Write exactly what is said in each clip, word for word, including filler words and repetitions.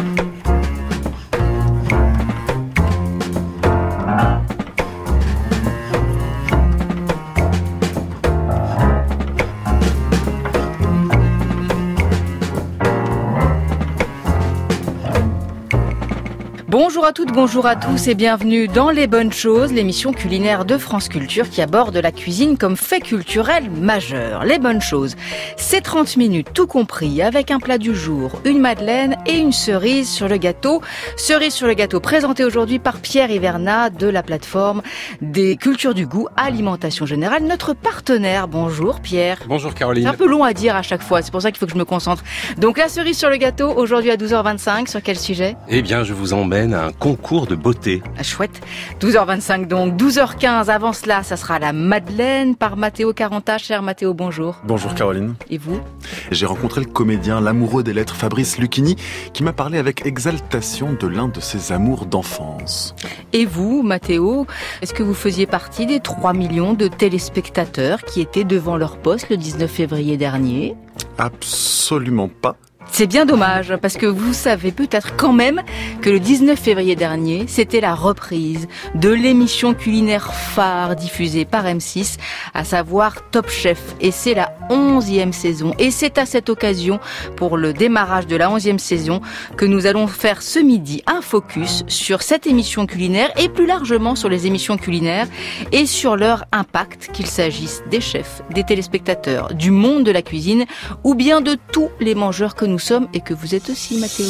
Bonjour à toutes, bonjour à tous et bienvenue dans Les Bonnes Choses, l'émission culinaire de France Culture qui aborde la cuisine comme fait culturel majeur. Les Bonnes Choses, c'est trente minutes tout compris avec un plat du jour, une madeleine et une cerise sur le gâteau. Cerise sur le gâteau présentée aujourd'hui par Pierre Hivernat de la plateforme des Cultures du Goût Alimentation Générale, notre partenaire. Bonjour Pierre. Bonjour Caroline. C'est un peu long à dire à chaque fois, c'est pour ça qu'il faut que je me concentre. Donc la cerise sur le gâteau aujourd'hui à douze heures vingt-cinq, sur quel sujet ? Eh bien je vous emmène à un concours de beauté. Ah, chouette. douze heures vingt-cinq donc, douze heures quinze. Avant cela, ça sera la madeleine par Matteo Caranta. Cher Matteo, bonjour. Bonjour Caroline. Et vous ? J'ai rencontré le comédien, l'amoureux des lettres Fabrice Lucchini, qui m'a parlé avec exaltation de l'un de ses amours d'enfance. Et vous, Matteo, est-ce que vous faisiez partie des trois millions de téléspectateurs qui étaient devant leur poste le dix-neuf février dernier ? Absolument pas. C'est bien dommage, parce que vous savez peut-être quand même que le dix-neuf février dernier, c'était la reprise de l'émission culinaire phare diffusée par M six, à savoir Top Chef. Et c'est la onzième saison. Et c'est à cette occasion, pour le démarrage de la onzième saison, que nous allons faire ce midi un focus sur cette émission culinaire et plus largement sur les émissions culinaires et sur leur impact, qu'il s'agisse des chefs, des téléspectateurs, du monde de la cuisine ou bien de tous les mangeurs que nous sommes et que vous êtes aussi, Matteo.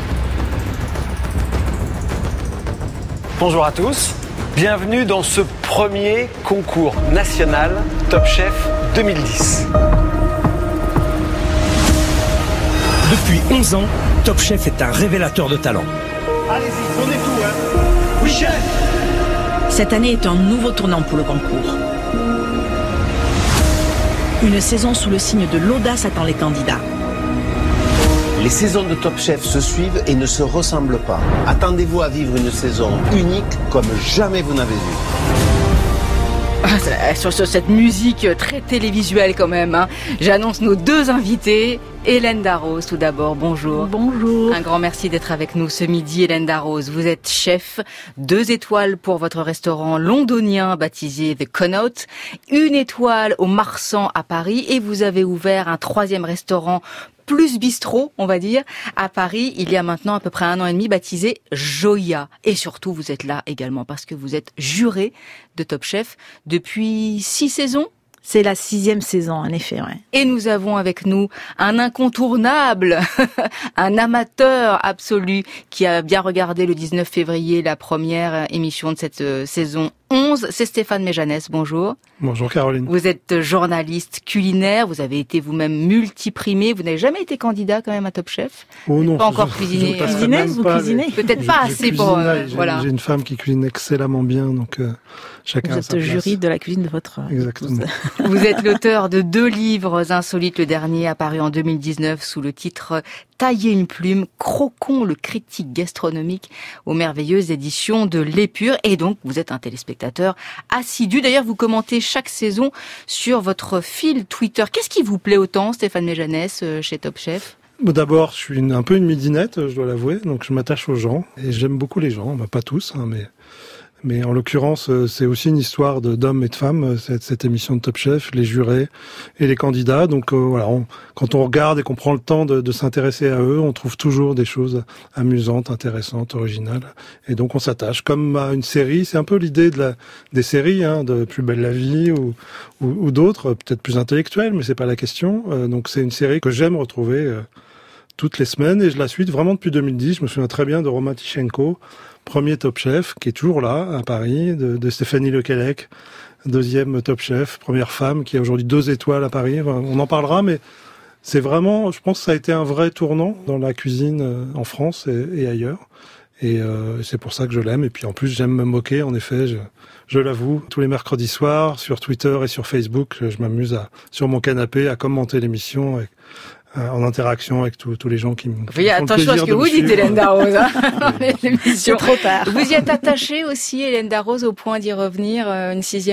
Bonjour à tous, bienvenue dans ce premier concours national Top Chef deux mille dix. Depuis onze ans, Top Chef est un révélateur de talent. Allez-y, donnez tout, hein. Oui, chef. Cette année est un nouveau tournant pour le concours. Une saison sous le signe de l'audace attend les candidats. Les saisons de Top Chef se suivent et ne se ressemblent pas. Attendez-vous à vivre une saison unique comme jamais vous n'avez vu. Ah, sur, sur cette musique très télévisuelle quand même, hein. J'annonce nos deux invités. Hélène Darroze, tout d'abord, bonjour. Bonjour. Un grand merci d'être avec nous ce midi, Hélène Darroze. Vous êtes chef, deux étoiles pour votre restaurant londonien baptisé The Connaught, une étoile au Marsan à Paris et vous avez ouvert un troisième restaurant plus bistrot, on va dire, à Paris, il y a maintenant à peu près un an et demi, baptisé Joya. Et surtout, vous êtes là également parce que vous êtes juré de Top Chef depuis six saisons. C'est la sixième saison, en effet, ouais. Et nous avons avec nous un incontournable, un amateur absolu qui a bien regardé le dix-neuf février la première émission de cette saison onze. C'est Stéphane Méjanès, bonjour. Bonjour Caroline. Vous êtes journaliste culinaire, vous avez été vous-même multiprimé, vous n'avez jamais été candidat quand même à Top Chef. Oh non. Pas encore cuisiné. Vous cuisinez, vous cuisinez. Peut-être pas je, assez je pour, euh, j'ai, voilà. J'ai une femme qui cuisine excellemment bien, donc euh, chacun Vous a sa êtes place. jury de la cuisine de votre... Exactement. Vous êtes l'auteur de deux livres insolites, le dernier apparu en deux mille dix-neuf sous le titre Tailler une plume, croquons le critique gastronomique aux merveilleuses éditions de l'Épure. Et donc, vous êtes un téléspectateur assidu. D'ailleurs, vous commentez chaque saison sur votre fil Twitter. Qu'est-ce qui vous plaît autant, Stéphane Méjanès, chez Top Chef ? Bon, d'abord, je suis une, un peu une midinette, je dois l'avouer, donc je m'attache aux gens. Et j'aime beaucoup les gens, bah, pas tous, hein, mais... Mais en l'occurrence, c'est aussi une histoire de, d'hommes et de femmes, cette, cette émission de Top Chef, les jurés et les candidats. Donc euh, voilà, on, quand on regarde et qu'on prend le temps de, de s'intéresser à eux, on trouve toujours des choses amusantes, intéressantes, originales. Et donc on s'attache. Comme à une série, c'est un peu l'idée de la, des séries, hein, de Plus belle la vie ou, ou, ou d'autres, peut-être plus intellectuelles, mais c'est pas la question. Euh, donc c'est une série que j'aime retrouver euh, toutes les semaines et je la suis vraiment depuis deux mille dix. Je me souviens très bien de Roman Tichenko, premier Top Chef, qui est toujours là, à Paris, de, de Stéphanie Lequelec, deuxième Top Chef, première femme, qui a aujourd'hui deux étoiles à Paris. On en parlera, mais c'est vraiment, je pense que ça a été un vrai tournant dans la cuisine en France et, et ailleurs. Et euh, c'est pour ça que je l'aime. Et puis en plus, j'aime me moquer, en effet, je, je l'avoue. Tous les mercredis soirs, sur Twitter et sur Facebook, je m'amuse à, sur mon canapé à commenter l'émission avec, en interaction avec tous les gens qui me oui, font attention à ce que vous dites, Hélène Darroze. Hein, c'est trop tard. Vous y êtes attachée aussi, Hélène Darroze, au point d'y revenir euh, une sixième saison ?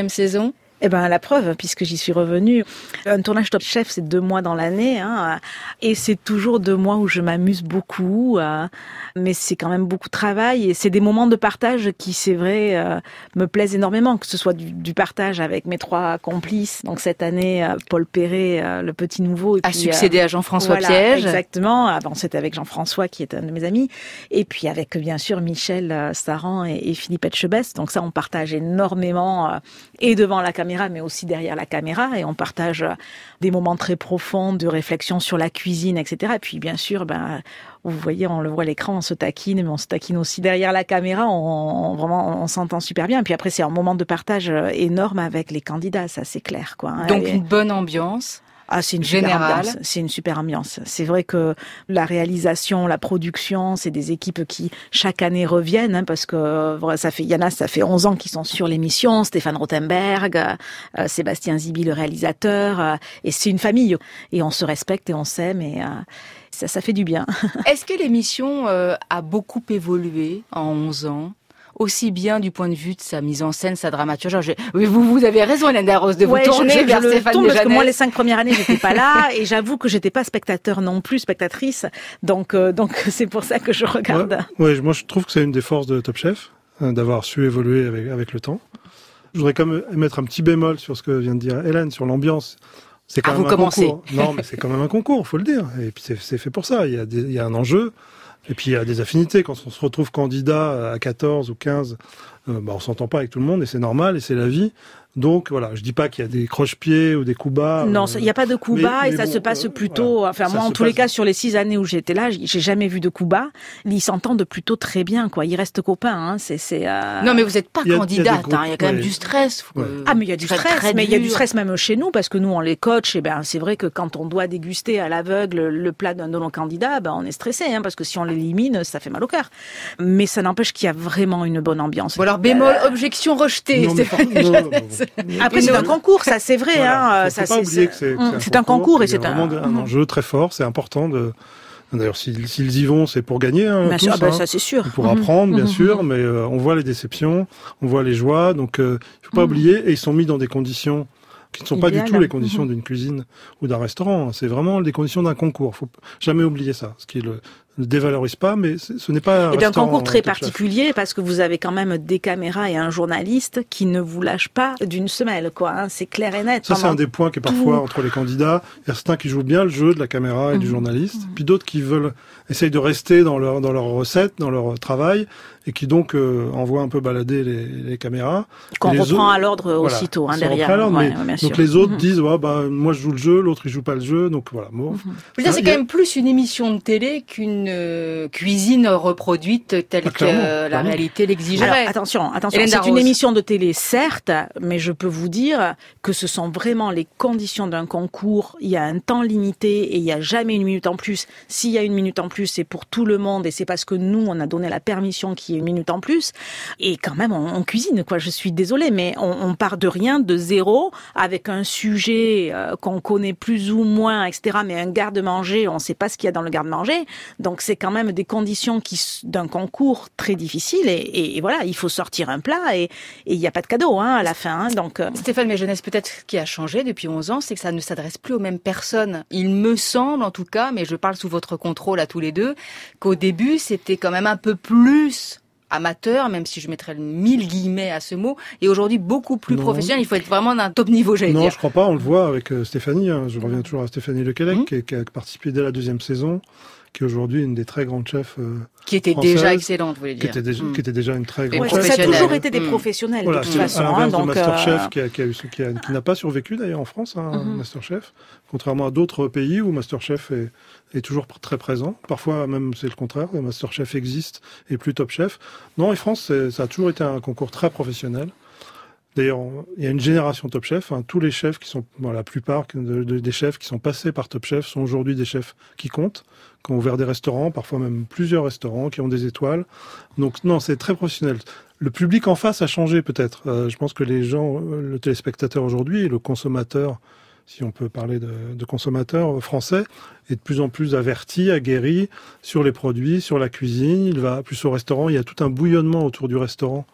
Eh ben la preuve, puisque j'y suis revenue. Un tournage Top Chef, c'est deux mois dans l'année, hein, et c'est toujours deux mois où je m'amuse beaucoup, euh, mais c'est quand même beaucoup de travail, et c'est des moments de partage qui, c'est vrai, euh, me plaisent énormément, que ce soit du, du partage avec mes trois complices. Donc cette année, euh, Paul Perret, euh, le petit nouveau, et a puis, succédé euh, à Jean-François voilà, Piège. Exactement. Avant, c'était avec Jean-François, qui est un de mes amis, et puis avec bien sûr Michel Saran et, et Philippe Etchebest. Donc ça, on partage énormément, euh, et devant la caméra, mais aussi derrière la caméra, et on partage des moments très profonds de réflexion sur la cuisine, et cetera. Et puis bien sûr, ben, vous voyez, on le voit à l'écran, on se taquine, mais on se taquine aussi derrière la caméra, on, on vraiment, on s'entend super bien. Et puis après, c'est un moment de partage énorme avec les candidats, ça c'est clair, quoi. Donc et, une bonne ambiance. Ah, c'est une Général. super ambiance. C'est une super ambiance. C'est vrai que la réalisation, la production, c'est des équipes qui chaque année reviennent, hein, parce que voilà, ça fait, il y en a, ça fait onze ans qu'ils sont sur l'émission. Stéphane Rothenberg, euh, Sébastien Zibi, le réalisateur, euh, et c'est une famille. Et on se respecte et on s'aime, et euh, ça, ça fait du bien. Est-ce que l'émission euh, a beaucoup évolué en onze ans? Aussi bien du point de vue de sa mise en scène, sa dramaturgie. Oui, vous, vous avez raison, Hélène Darroze, de ouais, vous tourner je, je, vers je Stéphane tourne parce que Dejanel. moi, les cinq premières années, j'étais pas là, et j'avoue que j'étais pas spectateur non plus, spectatrice. Donc, euh, donc c'est pour ça que je regarde. Ouais, ouais, moi je trouve que c'est une des forces de Top Chef, hein, d'avoir su évoluer avec, avec le temps. Je voudrais quand même mettre un petit bémol sur ce que vient de dire Hélène, sur l'ambiance. C'est quand ah, même vous un commencez. concours. Non, mais c'est quand même un concours, faut le dire. Et puis c'est, c'est fait pour ça. Il y a des, il y a un enjeu. Et puis il y a des affinités. Quand on se retrouve candidat à quatorze ou quinze, euh, bah, on s'entend pas avec tout le monde, et c'est normal, et c'est la vie. Donc voilà, je dis pas qu'il y a des croche-pieds ou des coups bas. Non, euh, il n'y a pas de coups mais, bas, et mais ça bon, se passe euh, plutôt... voilà. Enfin, Ça moi, en se tous les passe- cas, sur les six années où j'étais là, j'ai jamais vu de coups bas. Ils s'entendent plutôt très bien, quoi. Ils restent copains, hein. C'est, c'est, euh... Non, mais vous n'êtes pas Il y a- il y a candidate, des hein. groupes, Il y a quand même ouais. du stress. Ouais. Euh, Ah, mais il y a du très, stress, très mais il y a du dur. stress même chez nous, parce que nous, on les coach, et ben, c'est vrai que quand on doit déguster à l'aveugle le plat d'un de nos candidats, ben, on est stressé, hein, parce que si on l'élimine, ça fait mal au cœur. Mais ça n'empêche qu'il y a vraiment une bonne ambiance. Bon alors, bémol, objection rejetée. Non, mais Stéphane par- non, non, Dejanel. non. Après, c'est un concours, ça, c'est vrai, Voilà. hein. Faut, Ça, faut pas c'est, oublier que c'est, c'est, que Hum, c'est un concours, et qu'il y c'est a un, vraiment un enjeu très fort. C'est important de. D'ailleurs, s'ils, s'ils y vont, c'est pour gagner. Hein, bien tous, sûr, ah ben, hein. ça, c'est sûr. Pour Mhm. apprendre, bien Mhm. sûr, mais euh, on voit les déceptions, on voit les joies, donc euh, il faut pas Mhm. oublier. Et ils sont mis dans des conditions qui ne sont pas du Idéal. tout les conditions Mhm. d'une cuisine ou d'un restaurant. C'est vraiment les conditions d'un concours. Faut jamais oublier ça. Ce qui le, le dévalorise pas, mais c'est- ce n'est pas un Et d'un restaurant, concours très Top Chef. particulier, parce que vous avez quand même des caméras et un journaliste qui ne vous lâche pas d'une semelle, quoi. Hein. C'est clair et net. Ça, c'est Pendant un des points qui est parfois tout- entre les candidats. Il y a certains qui jouent bien le jeu de la caméra et du Mhm. journaliste, puis d'autres qui veulent essayent de rester dans leur dans leur recette, dans leur travail, et qui donc euh, envoient un peu balader les, les caméras. Qu'on Et les reprend autres- à l'ordre voilà, aussitôt, hein, ça derrière. reprend à l'ordre, Ouais, mais- ouais, bien sûr. donc les autres Mhm. disent ouais, bah moi je joue le jeu, l'autre il joue pas le jeu, donc voilà. Bon, Je veux dire, c'est il y quand a- même plus une émission de télé qu'une euh, cuisine reproduite telle Ah, que clairement, euh, la clairement. réalité l'exigerait. Alors, attention, attention. Hélène C'est une Darroze. émission de télé, certes, mais je peux vous dire que ce sont vraiment les conditions d'un concours. Il y a un temps limité et il n'y a jamais une minute en plus. S'il y a une minute en plus, c'est pour tout le monde, et c'est parce que nous, on a donné la permission qu'il y ait une minute en plus. Et quand même, on, on cuisine, quoi. Je suis désolée, mais on, on part de rien, de zéro, avec un sujet euh, qu'on connaît plus ou moins, et cetera. Mais un garde-manger, on ne sait pas ce qu'il y a dans le garde-manger. Donc, c'est quand même des conditions qui, d'un concours très difficiles. Et, et, et voilà, il faut sortir un plat et il n'y a pas de cadeau, hein, à la fin. Hein, donc, euh... Stéphane Méjeunesse, peut-être ce qui a changé depuis onze ans, c'est que ça ne s'adresse plus aux mêmes personnes. Il me semble, en tout cas, mais je parle sous votre contrôle à tous les deux, qu'au début, c'était quand même un peu plus amateur, même si je mettrais le mille guillemets à ce mot, et aujourd'hui beaucoup plus Non. professionnel. Il faut être vraiment d'un top niveau, j'allais Non, dire. je crois pas. On le voit avec euh, Stéphanie. Hein, je reviens toujours à Stéphanie Lequelec, Mhm. qui, qui a participé dès la deuxième saison, qui est aujourd'hui une des très grandes chefs. Euh, Qui était française, déjà excellente, vous voulez qui dire. était déjà, Mm. qui était déjà une très Et grande ouais, chef. ça a professionnelle. toujours été des Mmh. professionnels, Voilà, de toute c'est façon. à Hein, l'inverse de donc, Masterchef, euh... qui, a, qui, a eu, qui, a, qui n'a pas survécu d'ailleurs en France, hein, Mhm. Masterchef, contrairement à d'autres pays où Masterchef est, est toujours pr- très présent. Parfois même c'est le contraire, Masterchef existe et plus Top Chef. Non, en France, c'est- ça a toujours été un concours très professionnel. D'ailleurs, on- il y a une génération Top Chef. Hein, tous les chefs qui sont, bon, la plupart de- de- des chefs qui sont passés par Top Chef sont aujourd'hui des chefs qui comptent, qui ont ouvert des restaurants, parfois même plusieurs restaurants, qui ont des étoiles. Donc non, c'est très professionnel. Le public en face a changé peut-être. Euh, je pense que les gens, euh, le téléspectateur aujourd'hui, et le consommateur, si on peut parler de, de consommateur français, est de plus en plus averti, aguerri sur les produits, sur la cuisine. Il va plus au restaurant. Il y a tout un bouillonnement autour du restaurant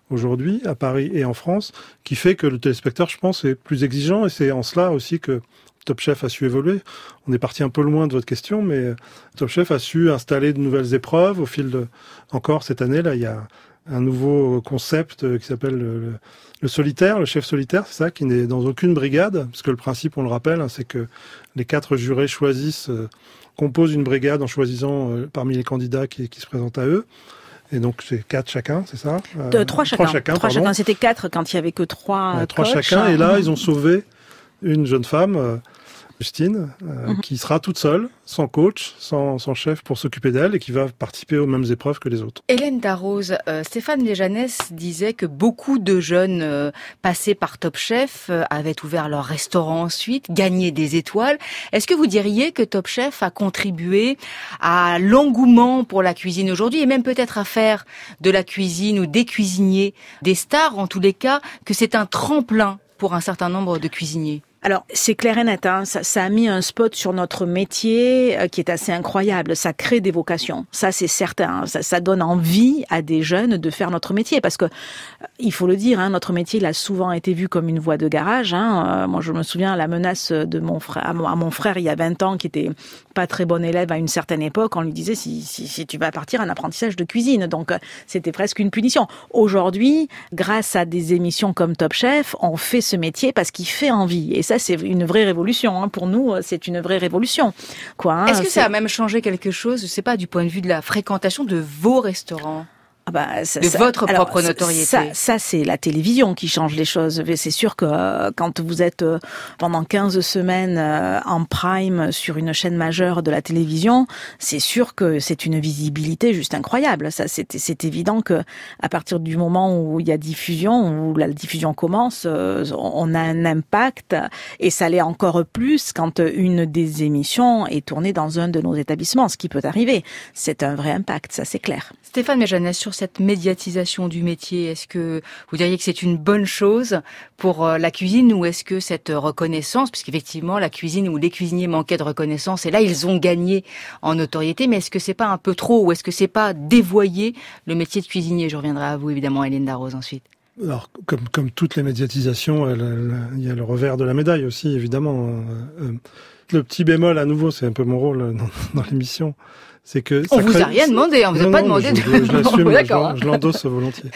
aujourd'hui, à Paris et en France, qui fait que le téléspectateur, je pense, est plus exigeant, et c'est en cela aussi que Top Chef a su évoluer. On est parti un peu loin de votre question, mais Top Chef a su installer de nouvelles épreuves au fil de... Encore cette année, là, il y a un nouveau concept qui s'appelle le, le solitaire, le chef solitaire, c'est ça, qui n'est dans aucune brigade, parce que le principe, on le rappelle, hein, c'est que les quatre jurés choisissent, euh, composent une brigade en choisissant euh, parmi les candidats qui, qui se présentent à eux. Et donc, c'est quatre chacun, c'est ça euh, de, Trois chacun. Trois chacun, trois chacun. C'était quatre quand il y avait que trois ouais, Trois coachs. chacun. Et là, mmh. ils ont sauvé une jeune femme, euh, Justine, euh, mmh. qui sera toute seule, sans coach, sans, sans chef pour s'occuper d'elle, et qui va participer aux mêmes épreuves que les autres. Hélène Darroze, euh, Stéphane Lejanès disait que beaucoup de jeunes euh, passés par Top Chef euh, avaient ouvert leur restaurant ensuite, gagné des étoiles. Est-ce que vous diriez que Top Chef a contribué à l'engouement pour la cuisine aujourd'hui, et même peut-être à faire de la cuisine ou des cuisiniers des stars, en tous les cas, que c'est un tremplin pour un certain nombre de cuisiniers? Alors, c'est clair et net, hein. ça, ça a mis un spot sur notre métier euh, qui est assez incroyable. Ça crée des vocations, ça c'est certain. Ça, ça donne envie à des jeunes de faire notre métier, parce que, euh, il faut le dire, hein, notre métier il a souvent été vu comme une voie de garage. Hein. Euh, moi, je me souviens la menace de mon frère, à mon, à mon frère il y a vingt ans, qui était pas très bon élève à une certaine époque. On lui disait si, si, si tu vas partir en apprentissage de cuisine, donc euh, c'était presque une punition. Aujourd'hui, grâce à des émissions comme Top Chef, on fait ce métier parce qu'il fait envie. Et ça, c'est une vraie révolution. Hein. Pour nous, c'est une vraie révolution. Quoi, hein, Est-ce que c'est... ça a même changé quelque chose, je sais pas, du point de vue de la fréquentation de vos restaurants? Ah bah, ça, de ça, votre alors, propre notoriété. Ça, ça, c'est la télévision qui change les choses. C'est sûr que euh, quand vous êtes euh, pendant quinze semaines euh, en prime sur une chaîne majeure de la télévision, c'est sûr que c'est une visibilité juste incroyable. Ça, c'est, c'est évident que à partir du moment où il y a diffusion, où la diffusion commence, euh, on a un impact, et ça l'est encore plus quand une des émissions est tournée dans un de nos établissements, ce qui peut arriver. C'est un vrai impact, ça c'est clair. Stéphane Lejanès, sur cette médiatisation du métier, est-ce que vous diriez que c'est une bonne chose pour la cuisine, ou est-ce que cette reconnaissance, puisqu'effectivement la cuisine ou les cuisiniers manquaient de reconnaissance, et là ils ont gagné en notoriété, mais est-ce que c'est pas un peu trop, ou est-ce que c'est pas dévoyer le métier de cuisinier? Je reviendrai à vous évidemment, Hélène Darroze, ensuite. Alors, comme, comme toutes les médiatisations, elle, elle, il y a le revers de la médaille aussi, évidemment. Euh, le petit bémol, à nouveau, c'est un peu mon rôle dans, dans l'émission, c'est que... On ça vous crée... a rien demandé, on vous a non, pas non, demandé je, de... Je l'assume, bon, je, je l'endosse volontiers.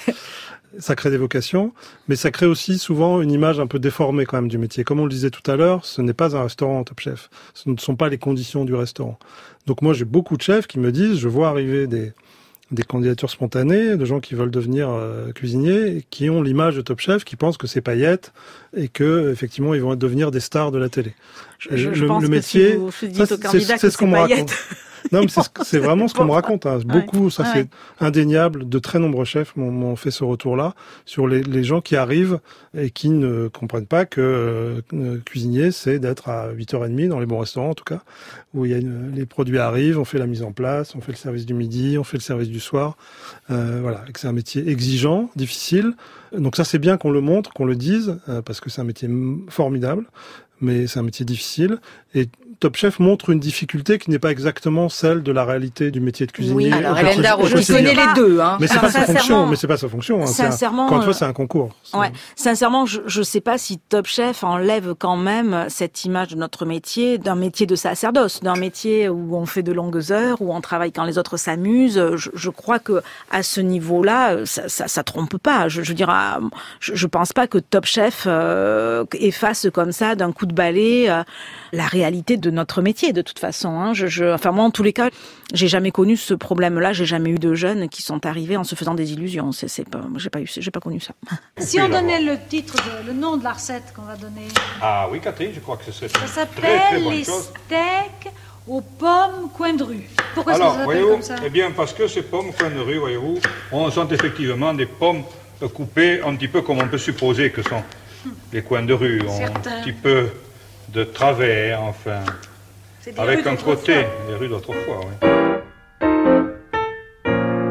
Ça crée des vocations, mais ça crée aussi souvent une image un peu déformée quand même du métier. Comme on le disait tout à l'heure, ce n'est pas un restaurant Top Chef. Ce ne sont pas les conditions du restaurant. Donc moi, j'ai beaucoup de chefs qui me disent, je vois arriver des... des candidatures spontanées, de gens qui veulent devenir euh, cuisiniers, et qui ont l'image de Top Chef, qui pensent que c'est paillettes, et que effectivement ils vont devenir des stars de la télé. Je, je le, pense le que métier, si vous dites ça, aux candidats c'est, que c'est ce qu'on me raconte. Non, mais c'est, c'est vraiment ce qu'on me Bon, raconte. Hein. Beaucoup, ouais, ça ouais. c'est indéniable. De très nombreux chefs m'ont, m'ont fait ce retour-là sur les, les gens qui arrivent et qui ne comprennent pas que euh, cuisinier, c'est d'être à huit heures trente dans les bons restaurants en tout cas, où il y a une, les produits arrivent, on fait la mise en place, on fait le service du midi, on fait le service du soir. Euh, voilà, et que c'est un métier exigeant, difficile. Donc ça, c'est bien qu'on le montre, qu'on le dise, euh, parce que c'est un métier formidable, mais c'est un métier difficile. Et Top Chef montre une difficulté qui n'est pas exactement celle de la réalité du métier de cuisinier. Oui, alors Hélène Darroze, je connais les deux. Hein. Mais c'est alors, pas sa fonction. Mais c'est pas sa fonction. Hein. Sincèrement, c'est un, encore une fois, c'est un concours. C'est... Ouais, sincèrement, je je sais pas si Top Chef enlève quand même cette image de notre métier, d'un métier de sacerdoce, d'un métier où on fait de longues heures, où on travaille quand les autres s'amusent. Je, je crois que à ce niveau-là, ça, ça, ça trompe pas. Je, je veux dire, je, je pense pas que Top Chef euh, efface comme ça d'un coup de balai euh, la réalité de notre métier. De toute façon, hein. je, je, enfin moi, en tous les cas, j'ai jamais connu ce problème-là. J'ai jamais eu de jeunes qui sont arrivés en se faisant des illusions. C'est, c'est pas, j'ai pas eu, j'ai pas connu ça. Si on donnait le titre, de, le nom de la recette qu'on va donner. Ah oui, Catherine, je crois que ce serait. Ça s'appelle très, très bonne les chose. steaks aux pommes coin de rue. Pourquoi Alors, ça s'appelle voyez-vous, comme ça? Eh bien, parce que ces pommes coin de rue, voyez-vous, on sont effectivement des pommes coupées un petit peu comme on peut supposer que sont les coins de rue, Certains. un petit peu de travers, enfin, avec un côté, les rues d'autrefois, oui.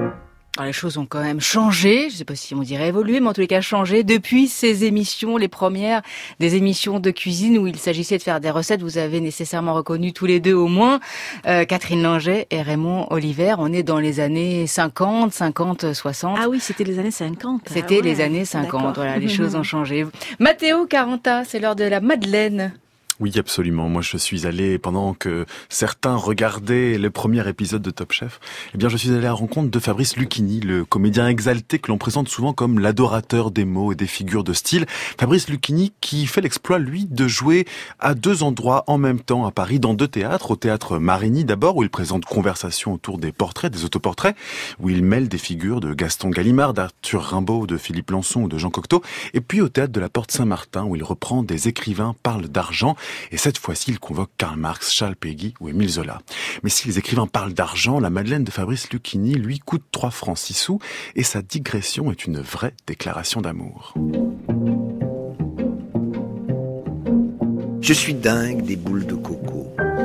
Alors les choses ont quand même changé, je ne sais pas si on dirait évolué, mais en tous les cas changé depuis ces émissions, les premières des émissions de cuisine où il s'agissait de faire des recettes. Vous avez nécessairement reconnu tous les deux au moins euh, Catherine Linget et Raymond Oliver. On est dans les années cinquante, cinquante, soixante. Ah oui, c'était les années cinquante. C'était ah ouais, les années cinquante, d'accord. voilà, les choses ont changé. Matteo Caranta, c'est l'heure de la Madeleine. Oui, absolument. Moi, je suis allé, pendant que certains regardaient le premier épisode de Top Chef, eh bien, je suis allé à la rencontre de Fabrice Lucchini, le comédien exalté que l'on présente souvent comme l'adorateur des mots et des figures de style. Fabrice Lucchini qui fait l'exploit, lui, de jouer à deux endroits en même temps à Paris, dans deux théâtres. Au théâtre Marigny, d'abord, où il présente Conversation autour des portraits, des autoportraits, où il mêle des figures de Gaston Gallimard, d'Arthur Rimbaud, de Philippe Lançon ou de Jean Cocteau. Et puis au théâtre de la Porte Saint-Martin, où il reprend des écrivains parlent d'argent. Et cette fois-ci, il convoque Karl Marx, Charles Péguy ou Émile Zola. Mais si les écrivains parlent d'argent, la Madeleine de Fabrice Lucchini, lui, coûte trois francs six sous et sa digression est une vraie déclaration d'amour. Je suis dingue des boules de coco.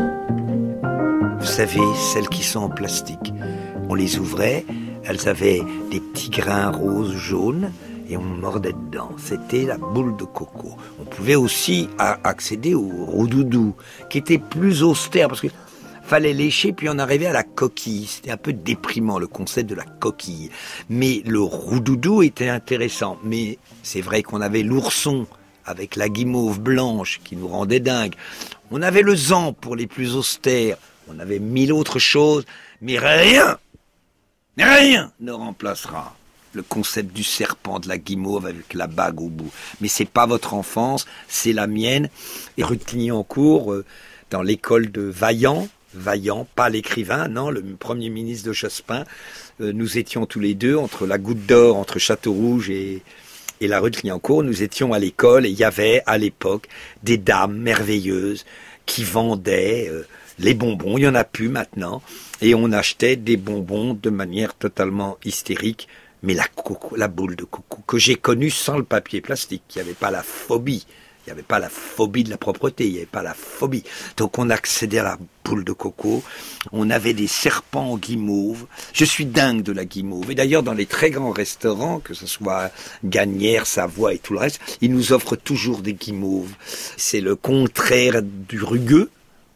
Vous savez, celles qui sont en plastique. On les ouvrait, elles avaient des petits grains roses jaunes, et on mordait dedans. C'était la boule de coco. On pouvait aussi accéder au roudoudou, qui était plus austère, parce que fallait lécher, puis on arrivait à la coquille. C'était un peu déprimant, le concept de la coquille. Mais le roudoudou était intéressant. Mais c'est vrai qu'on avait l'ourson, avec la guimauve blanche, qui nous rendait dingue. On avait le zan pour les plus austères. On avait mille autres choses. Mais rien, rien ne remplacera le concept du serpent, de la guimauve avec la bague au bout. Mais c'est pas votre enfance, c'est la mienne. Et rue de Clignancourt, euh, dans l'école de Vaillant, Vaillant, pas l'écrivain, non, le premier ministre de Jospin, euh, nous étions tous les deux, entre la Goutte d'Or, entre Château-Rouge et, et la rue de Clignancourt, nous étions à l'école et il y avait à l'époque des dames merveilleuses qui vendaient euh, les bonbons, il y en a plus maintenant, et on achetait des bonbons de manière totalement hystérique. Mais la, coco, la boule de coco que j'ai connue sans le papier plastique, il n'y avait pas la phobie, il n'y avait pas la phobie de la propreté, il n'y avait pas la phobie. Donc on accédait à la boule de coco, on avait des serpents en guimauve. Je suis dingue de la guimauve. Et d'ailleurs dans les très grands restaurants, que ce soit Gagnère, Savoie et tout le reste, ils nous offrent toujours des guimauves. C'est le contraire du rugueux,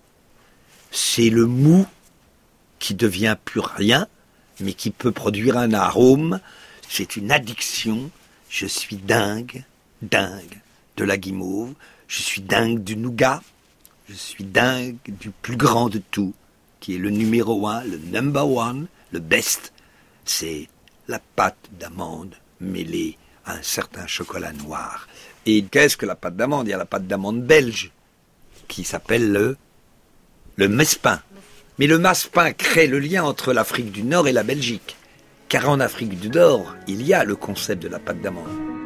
c'est le mou qui devient plus rien, mais qui peut produire un arôme. C'est une addiction. Je suis dingue, dingue de la guimauve. Je suis dingue du nougat. Je suis dingue du plus grand de tout, qui est le numéro un, le number one, le best. C'est la pâte d'amande mêlée à un certain chocolat noir. Et qu'est-ce que la pâte d'amande? Il y a la pâte d'amande belge, qui s'appelle le, le mespin. Mais le Maspin crée le lien entre l'Afrique du Nord et la Belgique. Car en Afrique du Nord, il y a le concept de la pâte d'amande.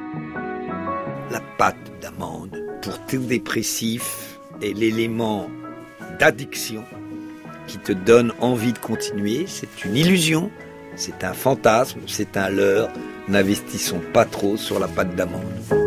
La pâte d'amande, pour tout dépressif, est l'élément d'addiction qui te donne envie de continuer. C'est une illusion, c'est un fantasme, c'est un leurre. N'investissons pas trop sur la pâte d'amande.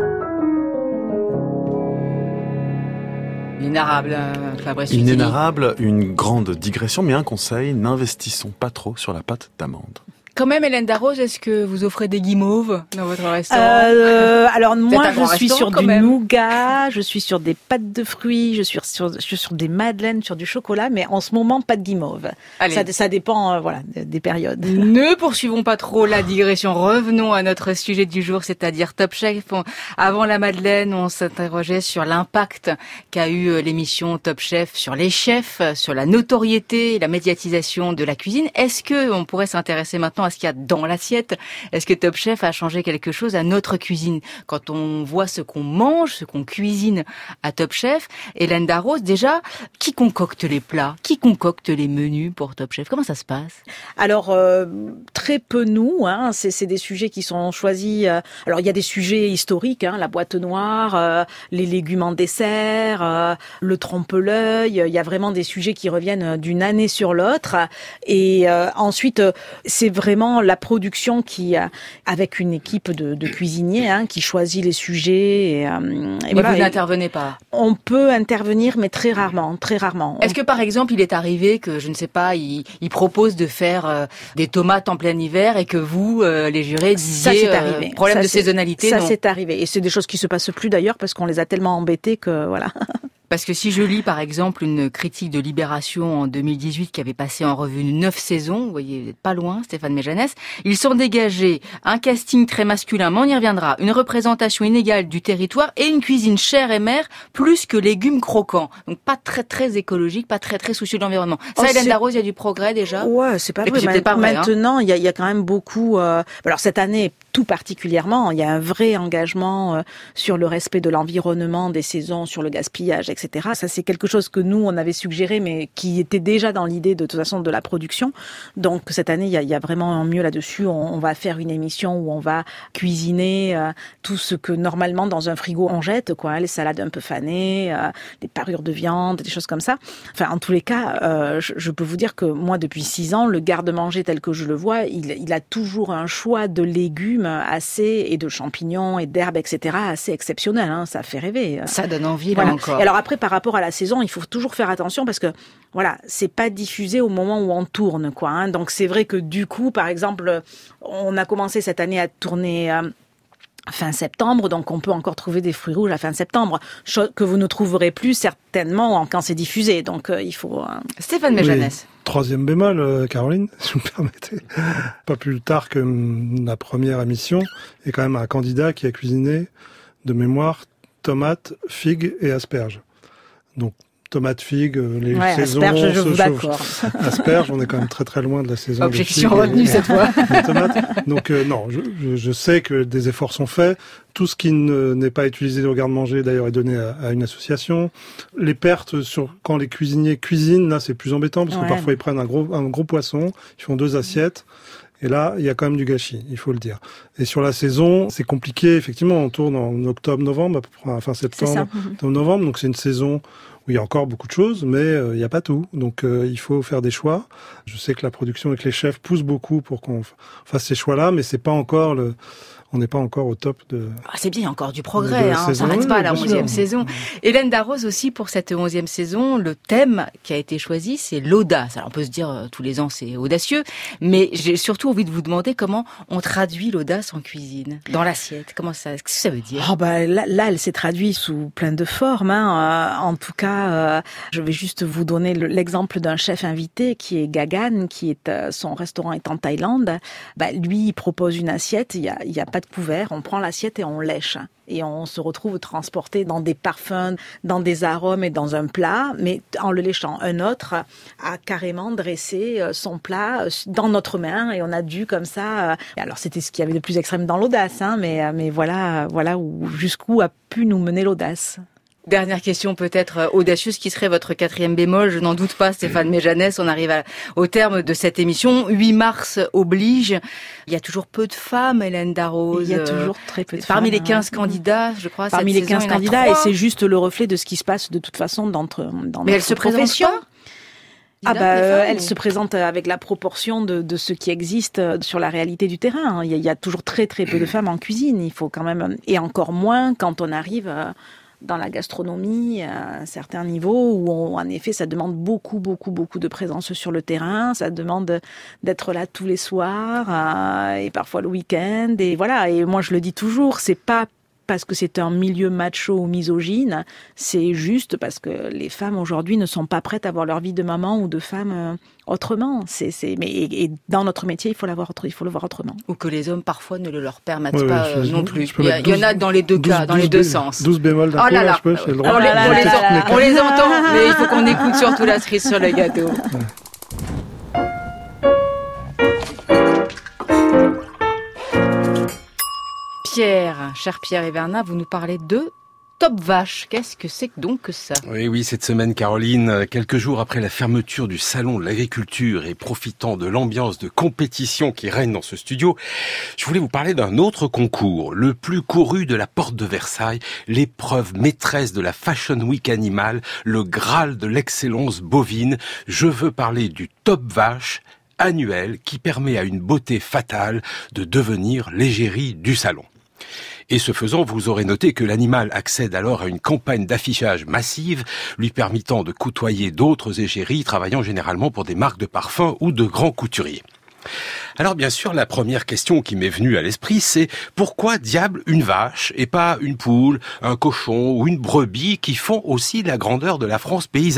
Inénarrable, Fabrice Lucchini. Inénarrable, une grande digression, mais un conseil, n'investissons pas trop sur la pâte d'amande. Quand même, Hélène Darroze, est-ce que vous offrez des guimauves dans votre restaurant? euh, Alors moi, je suis sur du même. nougat, je suis sur des pâtes de fruits, je suis sur, je suis sur des madeleines, sur du chocolat, mais en ce moment, pas de guimauve. Allez. Ça, ça dépend, euh, voilà, des périodes. Ne poursuivons pas trop la digression. Revenons à notre sujet du jour, c'est-à-dire Top Chef. Avant la Madeleine, on s'interrogeait sur l'impact qu'a eu l'émission Top Chef sur les chefs, sur la notoriété et la médiatisation de la cuisine. Est-ce que on pourrait s'intéresser maintenant à ce qu'il y a dans l'assiette? Est-ce que Top Chef a changé quelque chose à notre cuisine? Quand on voit ce qu'on mange, ce qu'on cuisine à Top Chef, Hélène Darroze, déjà, qui concocte les plats? Qui concocte les menus pour Top Chef? Comment ça se passe? Alors, euh, très peu nous, hein, c'est, c'est des sujets qui sont choisis. Euh, alors, il y a des sujets historiques, hein, la boîte noire, euh, les légumes en dessert, euh, le trompe-l'œil. Il y a vraiment des sujets qui reviennent d'une année sur l'autre. Et euh, ensuite, c'est vraiment la production qui, avec une équipe de, de cuisiniers, hein, qui choisit les sujets. Et, euh, et mais voilà, vous n'intervenez pas? On peut intervenir, mais très rarement, très rarement. Est-ce que par exemple, il est arrivé que, je ne sais pas, il, il propose de faire euh, des tomates en plein en hiver et que vous, euh, les jurés, disiez ça, c'est arrivé. Euh, problème ça, de c'est, saisonnalité. Ça, non. c'est arrivé. Et c'est des choses qui se passent plus d'ailleurs parce qu'on les a tellement embêtés que voilà. Parce que si je lis par exemple une critique de Libération en deux mille dix-huit qui avait passé en revue neuf saisons, vous voyez, vous n'êtes pas loin, Stéphane Méjanès, ils sont dégagés un casting très masculin, mais on y reviendra, une représentation inégale du territoire et une cuisine chère et mère plus que légumes croquants. Donc pas très très écologique, pas très très soucieux de l'environnement. Ça, oh, Hélène Darroze, il y a du progrès déjà. Ouais, c'est pas et vrai. C'est pas vrai. Maintenant, hein. il y, a, il y a quand même beaucoup. Euh... Alors cette année, tout particulièrement, il y a un vrai engagement euh, sur le respect de l'environnement, des saisons, sur le gaspillage, et cetera. Ça, c'est quelque chose que nous, on avait suggéré, mais qui était déjà dans l'idée de toute façon de la production. Donc cette année, il y a, il y a vraiment un mieux là-dessus. On, on va faire une émission où on va cuisiner euh, tout ce que normalement dans un frigo on jette, quoi, les salades un peu fanées, euh, des parures de viande, des choses comme ça. Enfin, en tous les cas, euh, je, je peux vous dire que moi, depuis six ans, le garde-manger tel que je le vois, il, il a toujours un choix de légumes assez et de champignons et d'herbes, et cetera, assez exceptionnel. Hein, ça fait rêver. Ça donne envie voilà. là encore. Et alors après, par rapport à la saison, il faut toujours faire attention parce que voilà, c'est pas diffusé au moment où on tourne, quoi. Hein. Donc c'est vrai que du coup, par exemple, on a commencé cette année à tourner. Euh, fin septembre, donc on peut encore trouver des fruits rouges à fin septembre, chose que vous ne trouverez plus certainement quand c'est diffusé. Donc euh, il faut... Euh... Stéphane Méjanès. Oui. Troisième bémol, euh, Caroline, si vous me permettez. Pas plus tard que hum, la première émission, il y a quand même un candidat qui a cuisiné de mémoire tomates, figues et asperges. Donc tomates, figues, les ouais, saisons asperges, je se vous d'accord. Asperges, on est quand même très très loin de la saison. Objection retenue cette fois. Donc euh, non, je, je, je sais que des efforts sont faits. Tout ce qui ne, n'est pas utilisé au garde-manger, d'ailleurs, est donné à, à une association. Les pertes sur quand les cuisiniers cuisinent, là, c'est plus embêtant parce que ouais. parfois ils prennent un gros un gros poisson, ils font deux assiettes. Et là, il y a quand même du gâchis, il faut le dire. Et sur la saison, c'est compliqué. Effectivement, on tourne en octobre-novembre, à peu près fin septembre, octobre-novembre. Donc c'est une saison où il y a encore beaucoup de choses, mais euh, il n'y a pas tout. Donc euh, il faut faire des choix. Je sais que la production et que les chefs poussent beaucoup pour qu'on fasse ces choix-là, mais c'est pas encore le... On n'est pas encore au top de... Ah, c'est bien, il y a encore du progrès, hein, on ne s'arrête oui, pas à la onzième saison. Hélène Darroze aussi, pour cette onzième saison, le thème qui a été choisi, c'est l'audace. Alors on peut se dire, euh, tous les ans c'est audacieux, mais j'ai surtout envie de vous demander comment on traduit l'audace en cuisine, dans l'assiette. Comment ça, qu'est-ce que ça veut dire? Oh bah, là, là, elle s'est traduite sous plein de formes. Hein. Euh, en tout cas, euh, je vais juste vous donner le, l'exemple d'un chef invité qui est Gagan, qui est euh, son restaurant est en Thaïlande. Bah, lui, il propose une assiette, il y a, il y a pas de couvert, on prend l'assiette et on lèche. Et on se retrouve transporté dans des parfums, dans des arômes et dans un plat, mais en le léchant. Un autre a carrément dressé son plat dans notre main et on a dû comme ça... Alors c'était ce qu'il y avait de plus extrême dans l'audace, hein, mais, mais voilà, voilà où, jusqu'où a pu nous mener l'audace. Dernière question peut-être audacieuse, qui serait votre quatrième bémol? Je n'en doute pas, Stéphane Méjanès. On arrive à, au terme de cette émission. huit mars oblige. Il y a toujours peu de femmes, Hélène Darroze. Il y a toujours très peu de Parmi femmes. les quinze candidats, je crois. Parmi cette les quinze saison, candidats, et c'est juste le reflet de ce qui se passe de toute façon dans notre, dans Mais notre elle se profession. Présente pas Ah bah, euh, elle se présente avec la proportion de, de ce qui existe sur la réalité du terrain. Il y a, il y a toujours très très peu de femmes en cuisine. Il faut quand même, et encore moins quand on arrive dans la gastronomie à un certain niveau où on, en effet ça demande beaucoup beaucoup beaucoup de présence sur le terrain, ça demande d'être là tous les soirs euh, et parfois le week-end, et voilà. Et moi je le dis toujours, c'est pas parce que c'est un milieu macho ou misogyne, c'est juste parce que les femmes aujourd'hui ne sont pas prêtes à voir leur vie de maman ou de femme euh, autrement. C'est, c'est, mais et, et dans notre métier, il faut l'avoir, il faut le voir autrement. Ou que les hommes parfois ne le leur permettent ouais, pas ouais, euh, non plus. Il y, a, douze, il y en a dans les deux cas, dans les deux bé- sens. douze bémols d'un oh coup, là là, là, je peux, j'ai le droit. On, les, là on, là les, là là on les entend, mais il faut qu'on écoute surtout la cerise sur le gâteau. Ouais. Pierre, cher Pierre Hivernat, vous nous parlez de Top Vache. Qu'est-ce que c'est donc que ça? Oui, oui, cette semaine, Caroline, quelques jours après la fermeture du salon de l'agriculture et profitant de l'ambiance de compétition qui règne dans ce studio, je voulais vous parler d'un autre concours, le plus couru de la porte de Versailles, l'épreuve maîtresse de la Fashion Week animale, le Graal de l'excellence bovine. Je veux parler du Top Vache annuel qui permet à une beauté fatale de devenir l'égérie du salon. Et ce faisant, vous aurez noté que l'animal accède alors à une campagne d'affichage massive, lui permettant de côtoyer d'autres égéries travaillant généralement pour des marques de parfums ou de grands couturiers. Alors bien sûr, la première question qui m'est venue à l'esprit, c'est pourquoi diable une vache et pas une poule, un cochon ou une brebis qui font aussi la grandeur de la France paysanne ?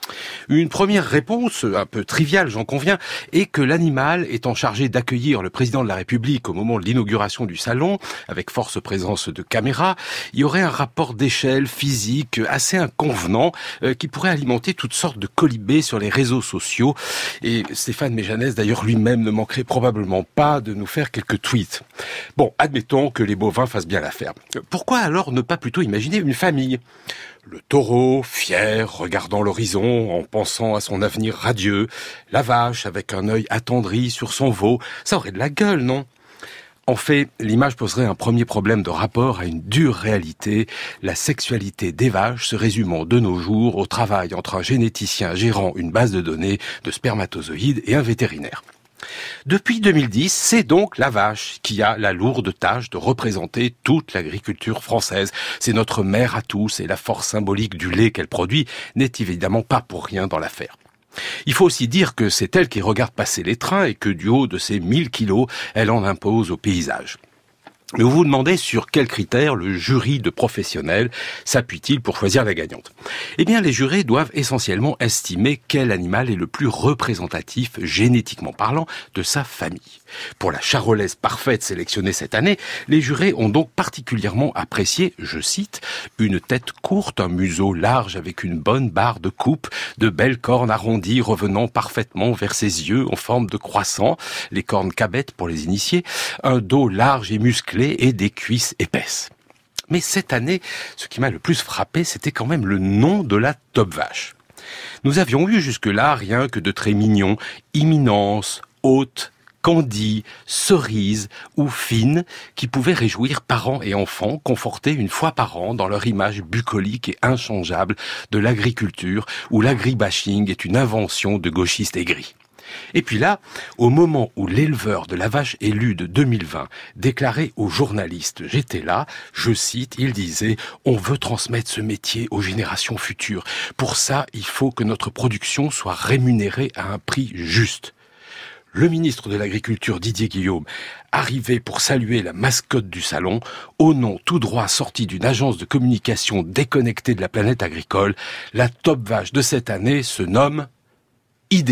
Une première réponse, un peu triviale j'en conviens, est que l'animal étant chargé d'accueillir le président de la République au moment de l'inauguration du salon, avec force présence de caméras, il y aurait un rapport d'échelle physique assez inconvenant euh, qui pourrait alimenter toutes sortes de colibés sur les réseaux sociaux. Et Stéphane Méjanès d'ailleurs lui-même ne manquerait probablement pas de nous faire quelques tweets. Bon, admettons que les bovins fassent bien l'affaire. Pourquoi alors ne pas plutôt imaginer une famille ? Le taureau, fier, regardant l'horizon, en pensant à son avenir radieux. La vache, avec un œil attendri sur son veau. Ça aurait de la gueule, non ? En fait, l'image poserait un premier problème de rapport à une dure réalité, la sexualité des vaches se résumant de nos jours au travail entre un généticien gérant une base de données de spermatozoïdes et un vétérinaire. Depuis deux mille dix, c'est donc la vache qui a la lourde tâche de représenter toute l'agriculture française. C'est notre mère à tous et la force symbolique du lait qu'elle produit n'est évidemment pas pour rien dans l'affaire. Il faut aussi dire que c'est elle qui regarde passer les trains et que du haut de ses mille kilos, elle en impose au paysage. Mais vous vous demandez sur quels critères le jury de professionnels s'appuie-t-il pour choisir la gagnante ? Eh bien, les jurés doivent essentiellement estimer quel animal est le plus représentatif, génétiquement parlant, de sa famille. Pour la charolaise parfaite sélectionnée cette année, les jurés ont donc particulièrement apprécié, je cite, une tête courte, un museau large avec une bonne barre de coupe, de belles cornes arrondies revenant parfaitement vers ses yeux en forme de croissant, les cornes cabettes pour les initiés, un dos large et musclé et des cuisses épaisses. Mais cette année, ce qui m'a le plus frappé, c'était quand même le nom de la top vache. Nous avions eu jusque-là rien que de très mignons, imminence, haute, Candy, Cerise ou Fine, qui pouvaient réjouir parents et enfants, confortés une fois par an dans leur image bucolique et inchangeable de l'agriculture, où l'agribashing est une invention de gauchistes aigris. Et puis là, au moment où l'éleveur de la vache élue de deux mille vingt déclarait aux journalistes « J'étais là », je cite, il disait « On veut transmettre ce métier aux générations futures. Pour ça, il faut que notre production soit rémunérée à un prix juste. » Le ministre de l'Agriculture, Didier Guillaume, arrivait pour saluer la mascotte du salon, au nom tout droit sorti d'une agence de communication déconnectée de la planète agricole. La top vache de cette année se nomme « Idéal ».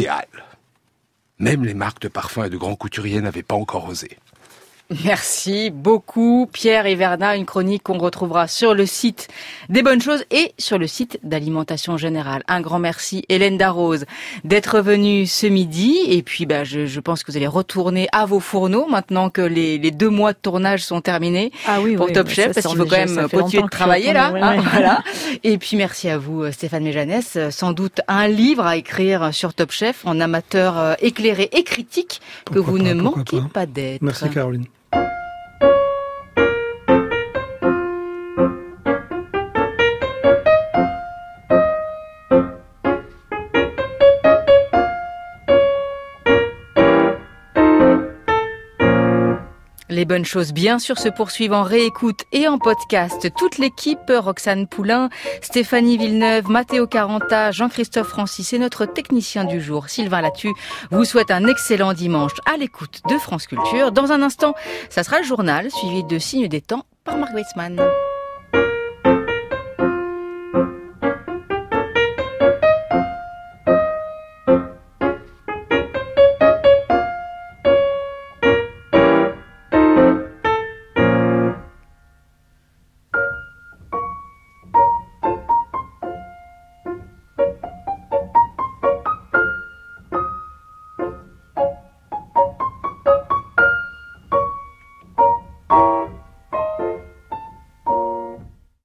Même les marques de parfums et de grands couturiers n'avaient pas encore osé. Merci beaucoup Pierre Everna, une chronique qu'on retrouvera sur le site des Bonnes Choses et sur le site d'Alimentation Générale. Un grand merci Hélène Darroze d'être venue ce midi et puis bah, je, je pense que vous allez retourner à vos fourneaux maintenant que les, les deux mois de tournage sont terminés ah oui, pour oui, Top Chef, parce qu'il faut quand même continuer de travailler là. Oui, hein, oui. Voilà. Et puis merci à vous Stéphane Méjanès, sans doute un livre à écrire sur Top Chef en amateur éclairé et critique que pourquoi vous pas, ne manquez pas, pas d'être. Merci Caroline. Les Bonnes Choses, bien sûr, se poursuivent en réécoute et en podcast. Toute l'équipe, Roxane Poulain, Stéphanie Villeneuve, Matteo Caranta, Jean-Christophe Francis et notre technicien du jour, Sylvain Latu, vous souhaite un excellent dimanche à l'écoute de France Culture. Dans un instant, ça sera le journal, suivi de Signes des Temps par Marc Weitzmann.